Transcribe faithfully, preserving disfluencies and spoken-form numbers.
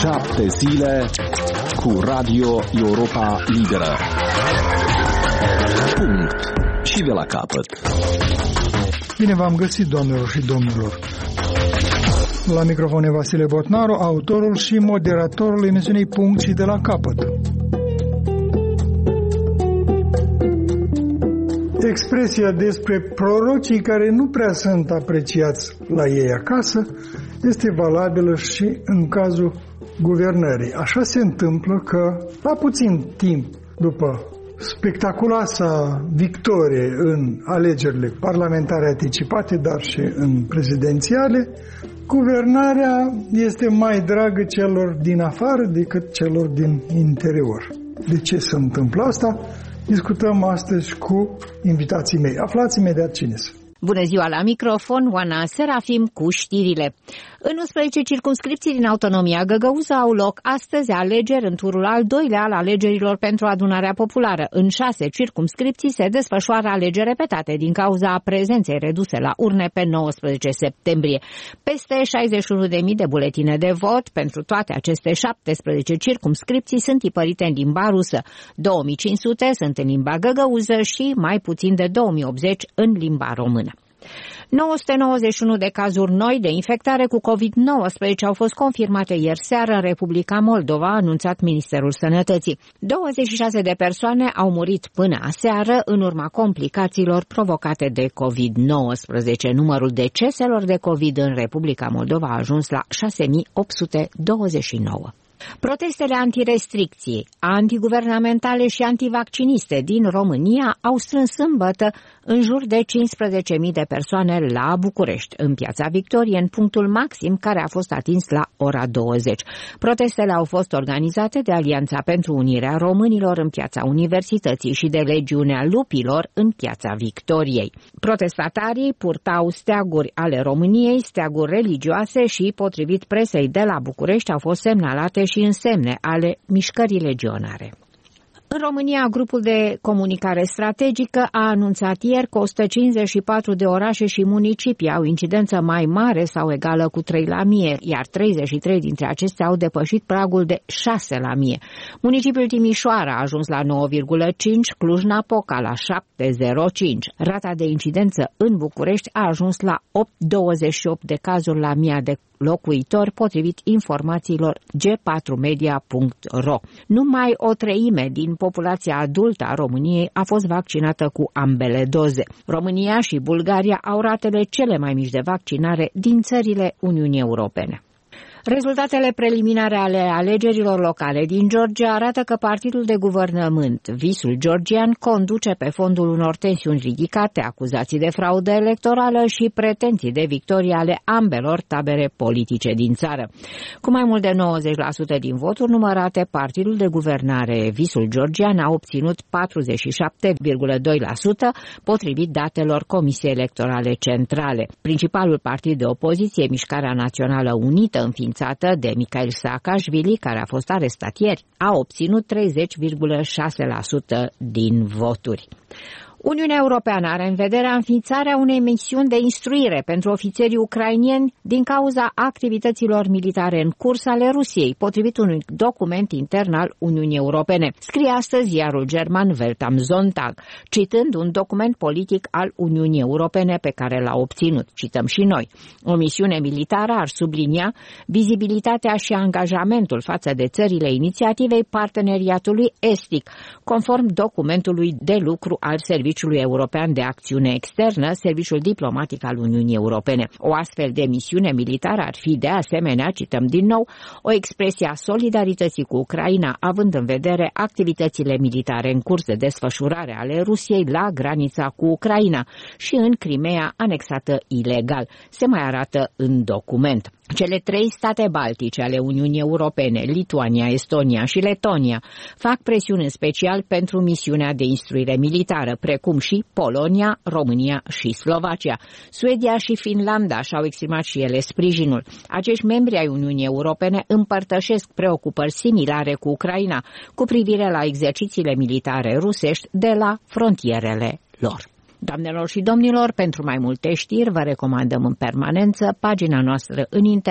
Șapte zile cu Radio Europa Liberă. Punct. Și de la capăt. Bine v-am găsit, doamnelor și domnilor. La microfon e Vasile Botnaru, autorul și moderatorul emisiunii Punct și de la capăt. Expresia despre prorocii care nu prea sunt apreciați la ei acasă este valabilă și în cazul guvernării. Așa se întâmplă că, la puțin timp după spectaculoasa victorie în alegerile parlamentare anticipate, dar și în prezidențiale, guvernarea este mai dragă celor din afară decât celor din interior. De ce se întâmplă asta? Discutăm astăzi cu invitații mei. Aflați imediat cine sunt. Bună ziua, la microfon, Oana Serafim cu știrile. În unsprezece circumscripții din autonomia Găgăuză au loc astăzi alegeri în turul al doilea al alegerilor pentru adunarea populară. În șase circumscripții se desfășoară alegeri repetate din cauza prezenței reduse la urne pe nouăsprezece septembrie. Peste șaizeci și unu de mii de buletine de vot pentru toate aceste șaptesprezece circumscripții sunt tipărite în limba rusă. două mii cinci sute sunt în limba găgăuză și mai puțin de două mii optzeci în limba română. nouă sute nouăzeci și unu de cazuri noi de infectare cu covid nouăsprezece au fost confirmate ieri seară în Republica Moldova, a anunțat Ministerul Sănătății. douăzeci și șase de persoane au murit până aseară în urma complicațiilor provocate de covid nouăsprezece. Numărul deceselor de COVID în Republica Moldova a ajuns la șase mii opt sute douăzeci și nouă. Protestele antirestricții, antiguvernamentale și antivacciniste din România au strâns sâmbătă în jur de cincisprezece mii de persoane la București, în Piața Victoriei, în punctul maxim care a fost atins la ora douăzeci. Protestele au fost organizate de Alianța pentru Unirea Românilor în Piața Universității și de Legiunea Lupilor în Piața Victoriei. Protestatarii purtau steaguri ale României, steaguri religioase și, potrivit presei de la București, au fost semnalate și însemne ale mișcării legionare. În România, grupul de comunicare strategică a anunțat ieri că o sută cincizeci și patru de orașe și municipii au incidență mai mare sau egală cu trei la mie, iar treizeci și trei dintre acestea au depășit pragul de șase la mie. Municipiul Timișoara a ajuns la nouă virgulă cinci, Cluj-Napoca la șapte virgulă cinci. Rata de incidență în București a ajuns la opt virgulă douăzeci și opt de cazuri la mie de locuitori, potrivit informațiilor G patru media punct ro. Numai o treime din populația adultă a României a fost vaccinată cu ambele doze. România și Bulgaria au ratele cele mai mici de vaccinare din țările Uniunii Europene. Rezultatele preliminare ale alegerilor locale din Georgia arată că partidul de guvernământ, Visul Georgian, conduce pe fondul unor tensiuni ridicate, acuzații de fraudă electorală și pretenții de victorie ale ambelor tabere politice din țară. Cu mai mult de nouăzeci la sută din voturi numărate, partidul de guvernare, Visul Georgian, a obținut patruzeci și șapte virgulă doi la sută, potrivit datelor Comisiei Electorale Centrale. Principalul partid de opoziție, Mișcarea Națională Unită, înființată de Mikhail Saakashvili, care a fost arestat ieri, a obținut treizeci virgulă șase la sută din voturi. Uniunea Europeană are în vedere înființarea unei misiuni de instruire pentru ofițerii ucrainieni din cauza activităților militare în curs ale Rusiei, potrivit unui document intern al Uniunii Europene. Scrie astăzi ziarul german Welt am Sonntag, citând un document politic al Uniunii Europene pe care l-a obținut. Cităm și noi. O misiune militară ar sublinia vizibilitatea și angajamentul față de țările inițiativei Parteneriatului Estic, conform documentului de lucru al Serviciului Serviciului European de Acțiune Externă, Serviciul Diplomatic al Uniunii Europene. O astfel de misiune militară ar fi, de asemenea, cităm din nou, o expresie a solidarității cu Ucraina, având în vedere activitățile militare în curs de desfășurare ale Rusiei la granița cu Ucraina și în Crimea anexată ilegal, se mai arată în document. Cele trei state baltice ale Uniunii Europene, Lituania, Estonia și Letonia, fac presiuni în special pentru misiunea de instruire militară, precum și Polonia, România și Slovacia. Suedia și Finlanda și-au exprimat și ele sprijinul. Acești membri ai Uniunii Europene împărtășesc preocupări similare cu Ucraina cu privire la exercițiile militare rusești de la frontierele lor. Doamnelor și domnilor, pentru mai multe știri vă recomandăm în permanență pagina noastră în internet